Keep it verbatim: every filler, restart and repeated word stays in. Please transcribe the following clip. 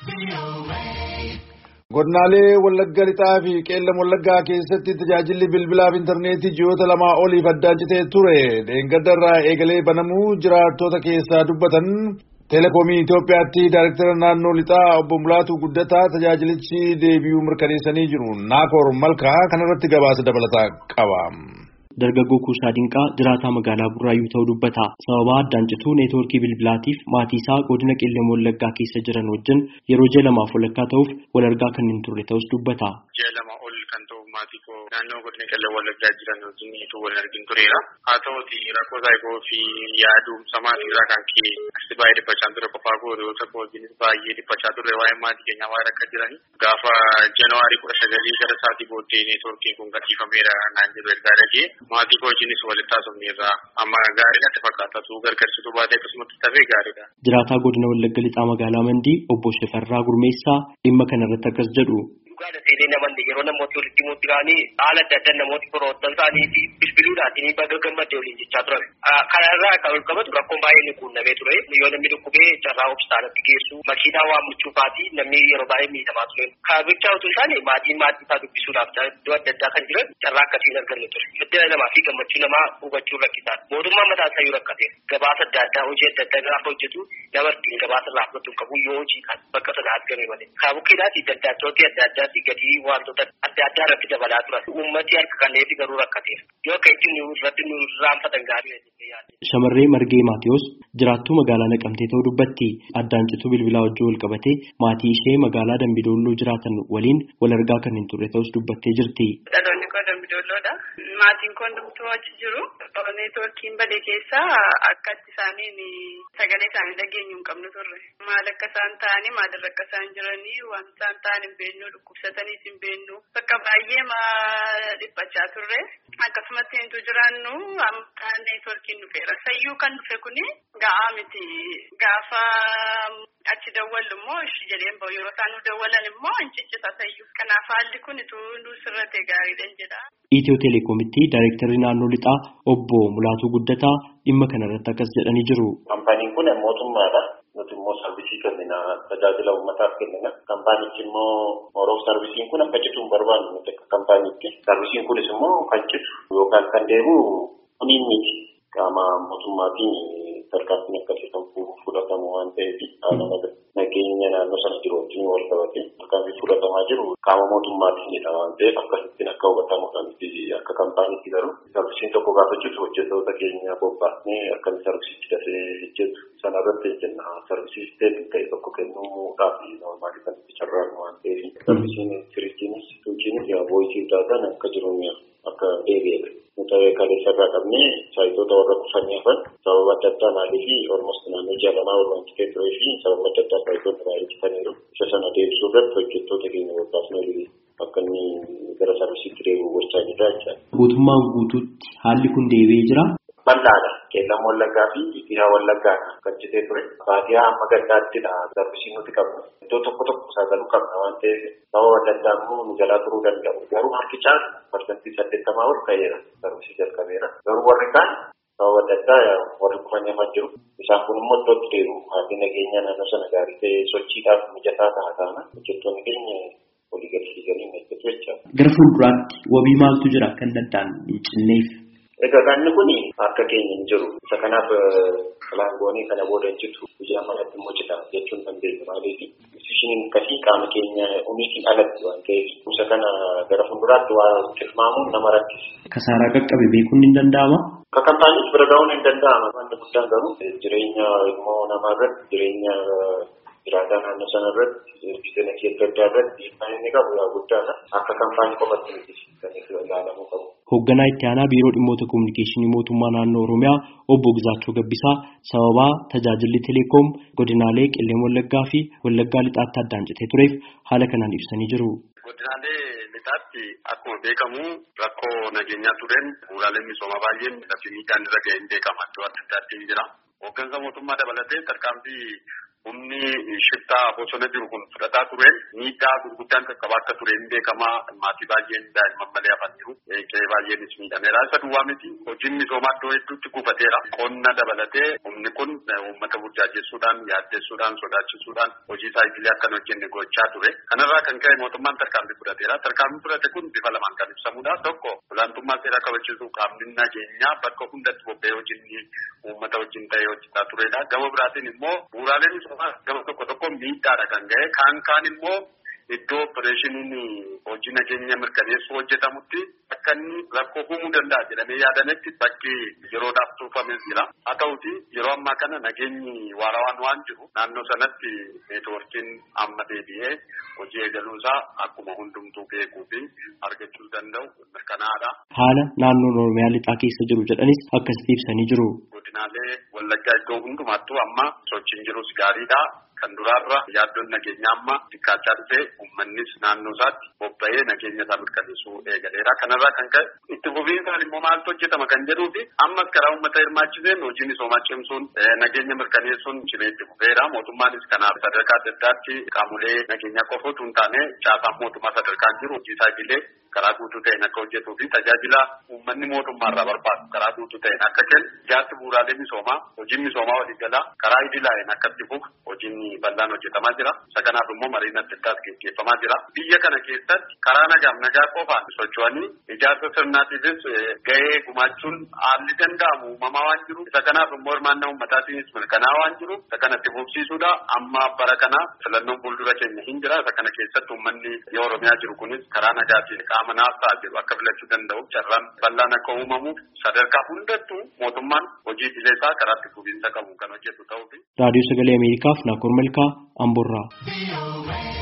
Godinaalee Wallagga Lixaa fi Qeellam Wallaggaa keessatti tajaajilli bilbilaaf intarneetii ji'oota lamaa oliif addaan citee ture. Dheengaddarraa eegalee banamuu jiraattota keessaa dubbatan Telekoomii Itoophiyaatti Daayirektara naannoo Lixaa obbo Mulaatuu Guddataa tajaajilichi deebi'uu mirkaneessanii jiru. Naakoor Malkaa kanarratti gabaasa dabalataa qaba. Dargaggoo Kuusaa Dinqaa jiraataa magaalaa Burraayyuu ta'uu dubbata. Sababa addaan cituu neetwoorkii bilbilaatiif maatii isaa godina Qeellam Wallaggaa keessa jiran wajjin yeroo ji'a lamaaf walakkaa ta'uuf wal argaa kan hin turre ta'us dubbata. Ji'a lama ol kan ta'u maatii koo naannoo godina Qeellam Wallaggaa jiran wajjin ituu wal argin tureera. Haa ta'uuti rakkoo saayikoo fi yaadumsa maatii irraa kan ka'e asi baay'ee dhiphachaa ture qofaa gootota koo wajjinis baay'ee dhiphachaa turre waa'ee maatii keenyaa waan akka jirani. Gaafa Januwaarii kudha sagalii gara sa'aatii booddee neetwoorkiin kun gadhiifameera naan jedhu ergaa dhagee. Maatii koo wajjinis walitti haasofneerra amma gaarii natti fakkaata tu gargaarsituu baatee akkasumatti tafee gaariidha. Jiraataa godina Wallagga Lixaa magaalaa Mandii obbo Shefarraa Gurmeessaa dhimma kanarratti akkas jedhu. Dhugaadha seenee namoonni yeroo namooti walitti muutti ga'anii haala adda addaa namooti firoottan isaanii bilbiluudhaatiin baga gammadee waliin jechaa turan. Kanarraa kan ol qabatu rakkoon baay'ee ni quunnamee ture. Yoo namni dhukkubee carraa hospitaalatti geessu makiinaa waammachuufaatii namni yeroo baay'ee miidhamaa ture. Kaabichaa utuu isaanii maatiin maatii isaa dubbisuudhaaf iddoo adda addaa kan jiran carraa akkasiin arganne ture. Middina namaa fi gammachuu namaa hubachuu rakkisaadha. Mootummaan mataa isaa yoo rakkate gabaasa adda addaa hojii adda addaa gaafa hojjetu nama ittiin gabaasa irraa fudhatu qabu yoo hojii kan bakka sana argame malee. Kaabukkiidhaati daldaltooti adda addaatti gadi wantoota adda addaa irratti dabalaa turan. Uummatni harka kanneefi garuu rakkateera. Yoo akka ittiin nu irratti nu raanfatan gaarii Shamarree Margee Maatiyus jiraattuu magaalaa Naqamtee ta'uu dubbatti. Addaan cituu bilbilaa wajjin wal qabatee maatii ishee magaalaa Dambidolloo jiraatan waliin wal argaa kan hin turre ta'us dubbattee jirti. Dhaloonni koo Dambidolloodha. Maatiin koo hundumtuu achi jiru. Neetwoorkiin badee keessa akka isaaniin sagalee isaanii dhageenyu hin qabnu turre. Maal akka isaan ta'anii maalirra akka isaan jiranii waan isaan ta'an hin beeknu dhukkubsataniis hin beeknu. Bakka baay'ee dhiphachaa turre. Akkasumatti hintu jiraannu amma neetwoorkiin dhufeera. Sayyuu kan dhufe kuni ga'aa miti. Gaafa achi dawwallu immoo ishi jedheen bahu yeroo isaan nu dawwalan immoo hin ciccita sayyuu. Kanaaf haalli kun ituu nu sirratee gaariidhaan jedha. Itiyoo Telekoomitti Daayirektarri naannoo Lixaa obbo Mulaatuu Guddataa dhimma kanarratti akkas jedhanii jiru. Kaampaaniin kun mootummaadha. Nuti immoo sarvisii kennina tajaajila uummataaf kennina. Kaampaanichi immoo moroof sarvisiin kun akka citu hin barbaannu nuti akka kaampaaniitti. Sarvisiin kunis immoo kan citu yookaan kan deebi'u kuniin miti. Qaama mootummaatiin tarkaanfiin akkasii kan fudhatamu waan ta'eef haala nageenya naannoo sana jiru wajjin wal qabatee tarkaanfii fudhatamaa jiru qaama mootummaatiinidha waan ta'eef akkasittiin akka hubatamuudhaan akka kaampaaniitti garuu sarvisiin tokko gaafa citu hojjettoota keenya bobbaasnee akkamitti sarvisiichi dafee hojjetu sana irratti jenna sarvisii isteetii ta'e tokko kennuudhaaf normaalii kan itti carraaqnu waan ta'eef sarvisiin firiijiinis tuujiinis voisii daataan akka jiru akka deebi'edha. Nuti kaleessa irraa qabnee saayitoota warra kufanii hafan sababa adda addaa maalii fi ormoos naannoo jaalamaa warraan citee turee fi sababa adda addaa saayitoota baay'ee citaniiru. Isa sana deebisuu irratti hojjettoota keenya bobbaasnee akka inni gara sarvisiitti deebi'u gochaa jira jechaadha. Guutummaan guutuutti haalli kun deebi'ee jira. Bal'aadha. Qeellam Wallaggaa fi Itiyaa Wallaggaa kan citee ture. Baadiyyaa amma gandaattidha sarvisiin nuti qabna. Iddoo tokko tokko saagaluu qabna waan ta'eef sababa adda addaa immoo nu jalaa turuu danda'u. Garuu harki caalu parsantii saddeettamaa ol ka'eera. Sarvisii jalqabeera. Garuu warri kaan sababa adda addaa warri kufanii hafan jiru. Isaan kun immoo iddootti deebi'u. Haalli nageenya naannoo sana gaarii ta'ee sochiidhaaf mijataa ta'a taana. Hojjettoonni keenya walii galii galiin eeggatu jechaadha. Gara fuulduraatti wabii maaltu jira kan daddaan cinneef? Egaa kanni kun akka keenya hin jiru. Isa kanaaf laangoonii kana booda jitu guyyaa manatti immoo cita jechuun dandeenya maaliif isheen akkasii qaama keenya umiitiin alatti waan ta'eef isa kana gara fuulduraatti waa tilmaamuun nama rakkisa. Kasaaraa qaqqabe beekuun hin danda'ama? Akka kaampaaniitti bira ga'uun hin danda'ama. Wanti guddaan garuu jireenya ilmoo namaa irratti jireenya jiraataa naannoo sana irratti biizinasii adda addaa irratti dhiibbaan inni qabu yaa guddaadha. Akka kaampaanii qofatti miti kan ilaalamuu qabu. Hoogganaa itti aanaa biiroo dhimmoota kominikeeshinii mootummaa naannoo Oromiyaa obbo Gizaachoo Gabbisaa sababaa tajaajilli Teleekoom godinaalee Qeellam Wallaggaa fi Wallaggaa Lixaatti addaan citee tureef haala kanaan ibsanii jiru. Godinaalee Lixaatti akkuma beekamu rakkoo nageenyaa tureen bu'uuraaleen misoomaa baay'een lafti miidhaan irra ga'een beekama. Iddoo adda addaatti jira. Hooggansa mootummaa dabalatee tarkaanfii humni shiftaa bosona jiru kun fudhataa tureen miidhaa gurguddaan qaqqabaa akka tureen beekamaa maatii baay'een daa'imman malee hafan jiru. Qe'ee baay'eenis miidhameera. Isa duwwaa miti hojiin misoomaa iddoo hedduutti gufateera. Qonna dabalatee humni kun uummata burjaajessuudhaan yaaddessuudhaan sodaachisuudhaan hojii isaa idilee akka hin hojjenne gochaa ture. Kanarraa kan ka'e mootummaan tarkaanfii fudhateera. Tarkaanfii fudhate kun bifa lamaan kan ibsamudha. Tokko olaantummaa seeraa kabachiisuu qaamni nageenyaa bakka hundatti bobba'ee hojii uummata wajjin ta'ee hojjetaa turedha. Gama biraatiin immoo bu'uuraaleen misoomaa gama tokko tokko miidhaadha kan ga'e. Kaan kaan immoo iddoo opereeshiniin hojii nageenya mirkaneessuu hojjetamutti akka inni rakkoo uumuu danda'a jedhamee yaadametti bakki yeroodhaaf tuufamee jira. Haa ta'uti yeroo ammaa kana nageenyi waarawaan waan jiru naannoo sanatti neetwoorkiin amma deebi'ee hojii eegaluusaa akkuma hundumtuu beekuu fi argachuu danda'u mirkanaa'aadha. Haala naannoon Oromiyaa lixaa keessa jiru jedhanis akkasitti ibsanii jiru. Godinaalee Wallaggaa iddoo hundumattuu amma sochiin jirus gaariidha. Kan duraarra yaaddoon nageenyaa amma xiqqaachaa dhufee uummannis naannoo isaatti bobba'ee nageenya isaa mirkaneessuu eegaleera. Kanarraa kan ka'e itti fufiinsaan immoo maaltu hojjetama kan jedhuu fi ammas karaa uummata hirmaachiseen hojii misoomaa cimsuun nageenya mirkaneessuun cimee itti fufeera. Mootummaanis kanaaf sadarkaa adda addaatti qaamolee nageenyaa qofa utuu hin taane caasaan mootummaa sadarkaan jiru hojii isaa idilee karaa guutuu ta'een akka hojjetuu fi tajaajila uummanni mootummaarraa barbaadu karaa guutuu ta'een akka kennu ijaarsi bu'uuraalee misoomaa hojiin misoomaa waliigalaa karaa idilaa'een akka itti fufu hojiin bal'aan hojjetamaa jira. Isa kanaaf immoo mariin adda addaas gaggeeffamaa jira. Biyya kana keessatti karaa nagaaf nagaa qofaan socho'anii ijaarsa sirnaatiifis gahee gumaachuun haalli danda'amu uumamaa waan jiru. Isa kanaaf immoo hirmaannaa uummataatiinis mirkanaa waan jiru. Isa kanatti fufsiisuudha. Amma bara kana filannoon fuuldura keenya hin jira. Isa kana keessatti uummanni yoo Oromiyaa jiru kunis karaa nagaatiin qaama naaf ta'a jedhu akka filachuu danda'u carraan bal'aan akka uumamuuf sadarkaa hundattuu mootummaan hojii idilee isaa karaa itti fufiinsa qabu kan hojjetu ta'uu fi. Raadiyoo Sagalee Ameerikaaf Naakoor Malkaa Amborraa.